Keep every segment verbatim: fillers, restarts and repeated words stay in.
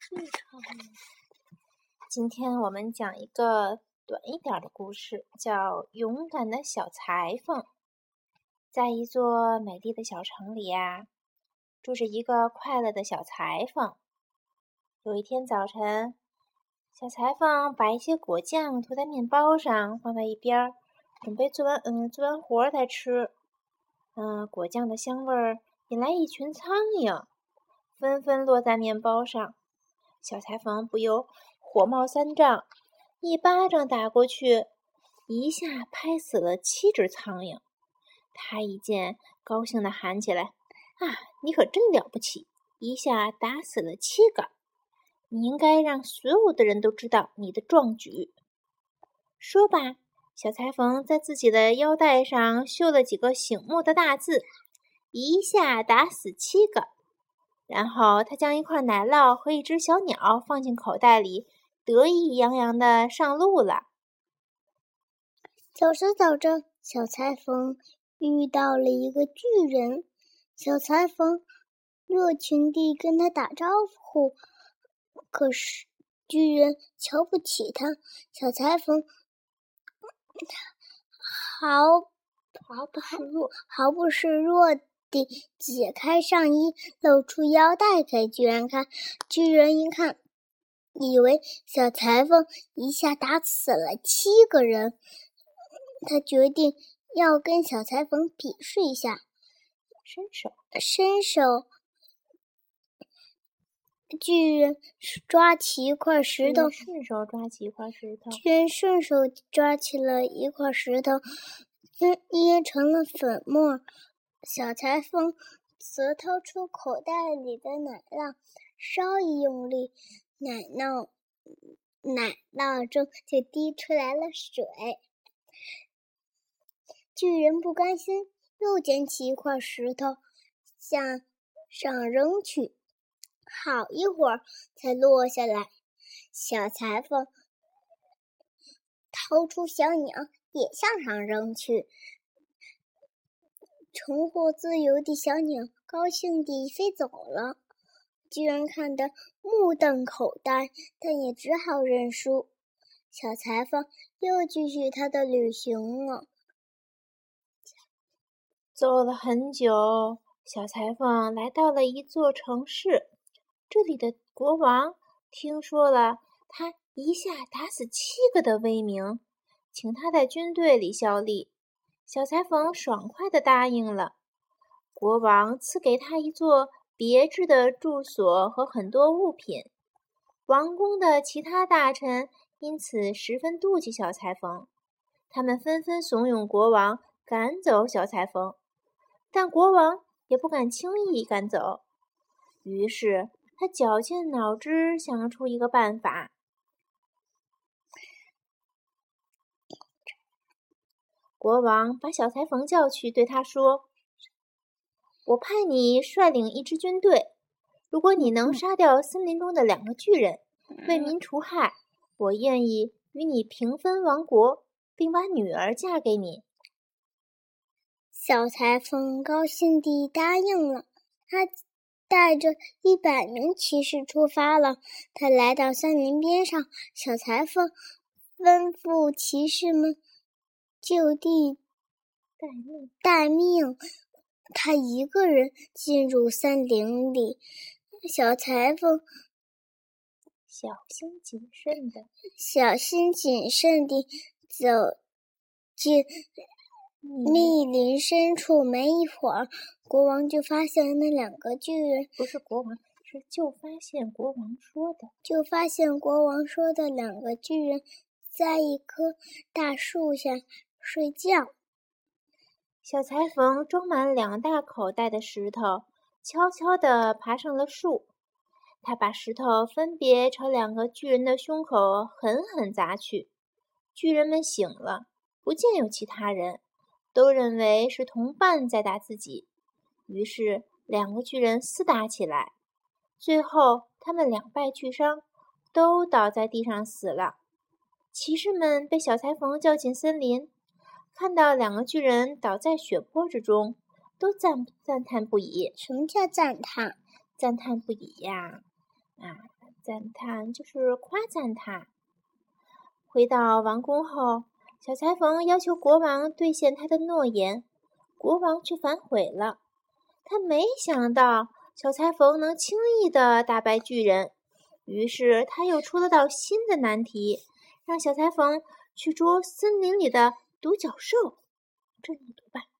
今天我们讲一个短一点的故事，叫《勇敢的小裁缝》。在一座美丽的小城里呀，住着一个快乐的小裁缝。有一天早晨，小裁缝把一些果酱涂在面包上，放在一边，准备做完嗯做完活再吃。嗯，果酱的香味儿引来一群苍蝇，纷纷落在面包上。小裁缝不由火冒三丈，一巴掌打过去，一下拍死了七只苍蝇。他一见，高兴地喊起来：“啊，你可真了不起！一下打死了七个！你应该让所有的人都知道你的壮举。”说罢，小裁缝在自己的腰带上绣了几个醒目的大字：“一下打死七个。”然后他将一块奶酪和一只小鸟放进口袋里，得意洋洋地上路了。 走着走着，小裁缝遇到了一个巨人。小裁缝热情地跟他打招呼，可是巨人瞧不起他。小裁缝毫毫不示弱， 毫不示弱地解开上衣，露出腰带给巨人看。巨人一看，以为小裁缝一下打死了七个人，他决定要跟小裁缝比试一下。 伸手， 伸手，巨人抓起一块石头， 顺手抓起一块石头， 巨人顺手抓起了一块石头，捏成了粉末。小裁缝则掏出口袋里的奶酪，稍一用力，奶酪奶酪中就滴出来了水。巨人不甘心，又捡起一块石头向上扔去，好一会儿才落下来。小裁缝掏出小鸟也向上扔去，重获自由的小鸟高兴地飞走了。巨人看得目瞪口呆，但也只好认输。小裁缝又继续他的旅行了。 走了很久，小裁缝来到了一座城市。这里的国王听说了他一下打死七个的威名，请他在军队里效力。小裁缝爽快地答应了。国王赐给他一座别致的住所和很多物品。王宫的其他大臣因此十分妒忌小裁缝，他们纷纷怂恿国王赶走小裁缝，但国王也不敢轻易赶走。于是他绞尽脑汁想出一个办法。国王把小裁缝叫去，对他说：“我派你率领一支军队，如果你能杀掉森林中的两个巨人，为民除害，我愿意与你平分王国，并把女儿嫁给你。” 小裁缝高兴地答应了。他带着一百名骑士出发了。他来到森林边上，小裁缝吩咐骑士们就地待命。 待命。他一个人进入森林里，小裁缝小心谨慎的小心谨慎地走进密林深处。没一会儿，国王就发现那两个巨人， 不是国王，是就发现国王说的， 就发现国王说的两个巨人在一棵大树下睡觉。 小裁缝装满两大口袋的石头，悄悄地爬上了树。他把石头分别朝两个巨人的胸口狠狠砸去。巨人们醒了，不见有其他人，都认为是同伴在打自己。于是两个巨人厮打起来，最后他们两败俱伤，都倒在地上死了。骑士们被小裁缝叫进森林，看到两个巨人倒在血泊之中，都赞赞叹不已。 什么叫赞叹？ 赞叹不已呀！啊， 赞叹就是夸赞他。回到王宫后，小裁缝要求国王兑现他的诺言，国王却反悔了。他没想到小裁缝能轻易地打败巨人，于是他又出了道新的难题，让小裁缝去捉森林里的独角兽。这你读吧。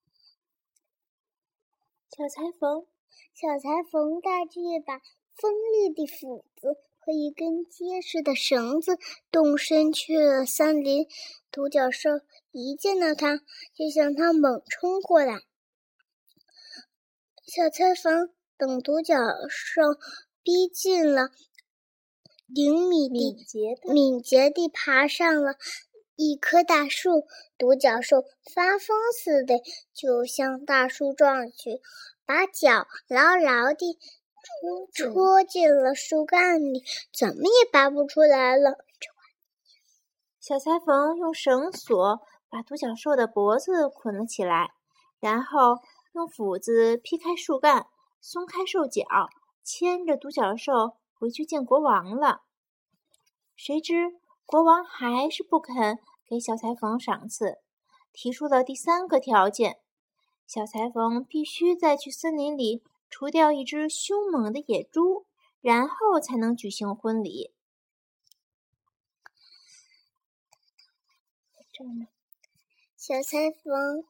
小裁缝， 小裁缝带着一把锋利的斧子和一根结实的绳子，动身去了森林。独角兽一见到他，就向他猛冲过来。小裁缝等独角兽逼近了，灵敏敏捷的敏捷地爬上了一棵大树，独角兽发疯似的就向大树撞去，把脚牢牢地戳进了树干里，怎么也拔不出来了。 小裁缝用绳索把独角兽的脖子捆了起来，然后用斧子劈开树干，松开兽脚，牵着独角兽回去见国王了。谁知国王还是不肯给小裁缝赏赐，提出了第三个条件：小裁缝必须再去森林里除掉一只凶猛的野猪，然后才能举行婚礼。这样呢？ 小裁缝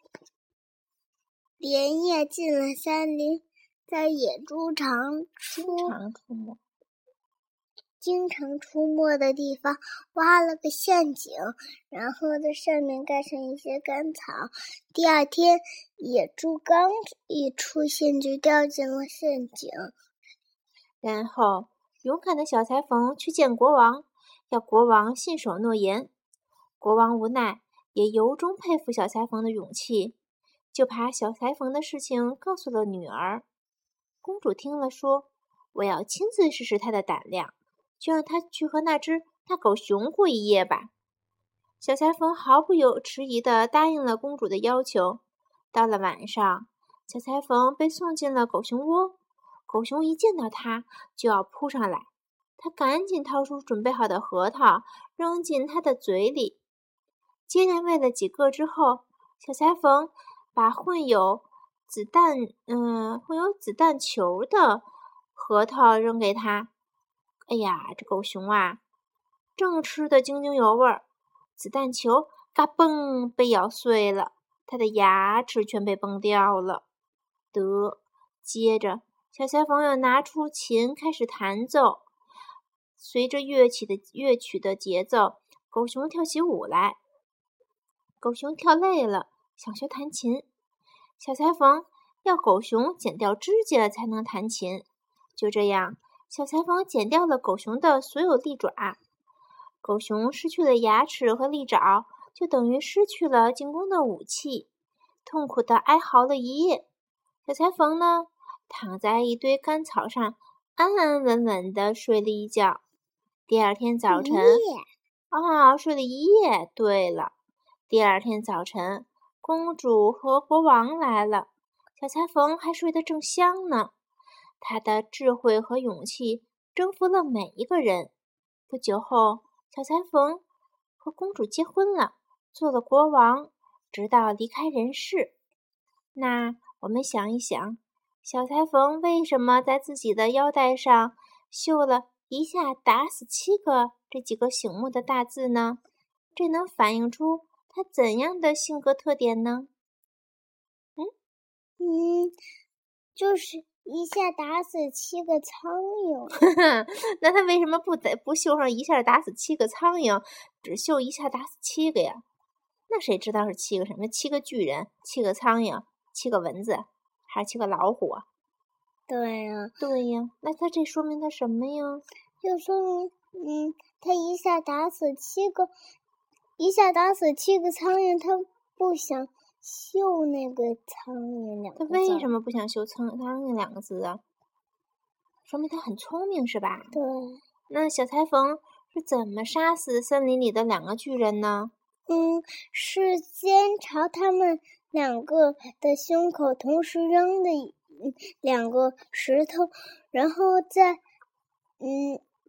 连夜进了森林，在野猪常出经常出没经常出没的地方挖了个陷阱，然后在上面盖上一些干草。第二天，野猪刚一出现就掉进了陷阱。 然后，勇敢的小裁缝去见国王，要国王信守诺言。国王无奈，也由衷佩服小裁缝的勇气，就把小裁缝的事情告诉了女儿。公主听了说：“我要亲自试试他的胆量，就让他去和那只大狗熊过一夜吧。”小裁缝毫不有迟疑地答应了公主的要求。到了晚上，小裁缝被送进了狗熊窝。狗熊一见到他就要扑上来，他赶紧掏出准备好的核桃，扔进他的嘴里。接连喂了几个之后，小裁缝把混有子弹，嗯，混有子弹球的核桃扔给他。哎呀，这狗熊啊，正吃得津津有味儿，子弹球嘎嘣被咬碎了，他的牙齿全被崩掉了。得，接着小裁缝又拿出琴开始弹奏，随着乐曲的乐曲的节奏，狗熊跳起舞来。狗熊跳累了，想学弹琴。小裁缝要狗熊剪掉指甲才能弹琴。就这样，小裁缝剪掉了狗熊的所有利爪。狗熊失去了牙齿和利爪，就等于失去了进攻的武器，痛苦地哀嚎了一夜。小裁缝呢，躺在一堆干草上，安安稳稳地睡了一觉。第二天早晨，啊，睡了一夜。对了，第二天早晨，公主和国王来了，小裁缝还睡得正香呢。他的智慧和勇气征服了每一个人。不久后，小裁缝和公主结婚了，做了国王，直到离开人世。那我们想一想，小裁缝为什么在自己的腰带上绣了一下打死七个这几个醒目的大字呢？这能反映出他怎样的性格特点呢？ 嗯嗯，就是一下打死七个苍蝇。 那他为什么不在不绣上一下打死七个苍蝇，只绣一下打死七个呀？那谁知道是七个什么？七个巨人，七个苍蝇，七个蚊子，还是七个老虎啊？ 对呀， 对呀。那他这说明他什么呀？ 就说明，嗯，他一下打死七个，一下打死七个苍蝇，他不想绣那个苍蝇两个字。 他为什么不想绣苍苍蝇两个字啊？说明他很聪明是吧？ 对。 那小裁缝是怎么杀死森林里的两个巨人呢？ 嗯，是先朝他们两个的胸口同时扔的两个石头，然后再嗯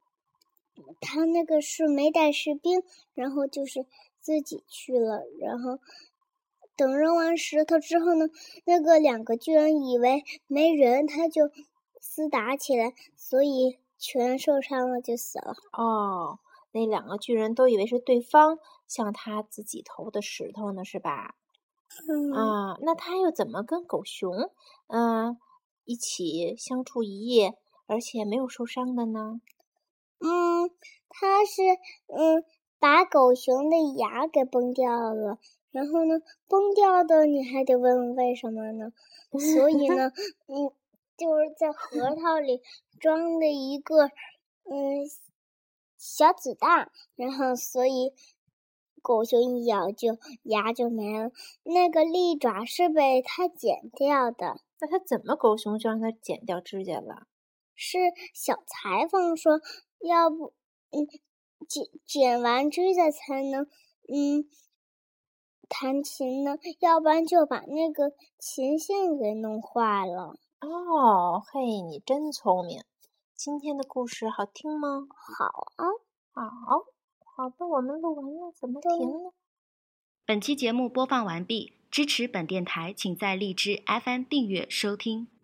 他那个是没带士兵，然后就是自己去了。然后等扔完石头之后呢，那个两个巨人以为没人，他就厮打起来，所以全受伤了，就死了。 哦，那两个巨人都以为是对方向他自己投的石头呢，是吧？ 嗯啊，那他又怎么跟狗熊，嗯、一起相处一夜，而且没有受伤的呢？ 嗯，他是嗯把狗熊的牙给崩掉了，然后呢，崩掉的你还得问为什么呢？所以呢，嗯，就是在核桃里装了一个嗯小子弹，然后所以狗熊一咬就牙就没了。那个利爪是被它剪掉的。 那他怎么狗熊就让他剪掉指甲了？ 是小裁缝说，要不，嗯，剪剪完指甲才能，嗯，弹琴呢，要不然就把那个琴线给弄坏了。 哦，嘿，你真聪明。今天的故事好听吗？ 好啊， 好，好的，我们录完了，怎么停呢？ 本期节目播放完毕，支持本电台，请在荔枝 F M 订阅收听。